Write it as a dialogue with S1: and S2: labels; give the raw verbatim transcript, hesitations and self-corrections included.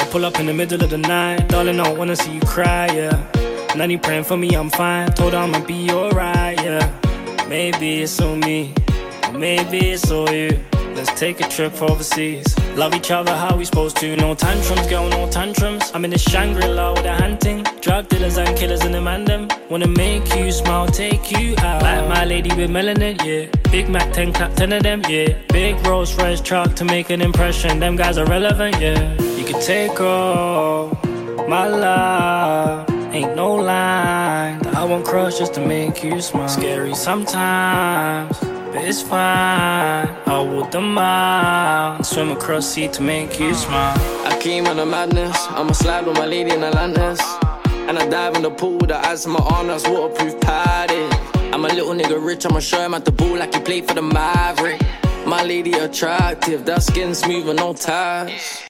S1: pull up in the middle of the night. Darling, I don't wanna see you cry, yeah. Now you praying for me, I'm fine. Told her I'ma be alright, yeah. Maybe it's on me, or maybe it's on you. Let's take a trip overseas. Love each other how we supposed to. No tantrums, girl, no tantrums. I'm in the Shangri-La with a hunting. Drug dealers and killers in the man them. Wanna make you smile, take you out. Like my lady with melanin, yeah. Big Mac ten, clap ten of them, yeah. Big Rolls Royce truck to make an impression. Them guys are relevant, yeah. You could take all my love. Ain't no line that I won't cross just to make you smile. Scary sometimes, but it's fine. I walk the mile and swim across sea to make you smile.
S2: I came on a madness. I'ma slide with my lady in Atlantis. And I dive in the pool with the eyes on my arm, that's waterproof padded. I'm a little nigga rich, I'ma show him at the ball like he played for the Maverick. My lady attractive, that skin smooth and no ties.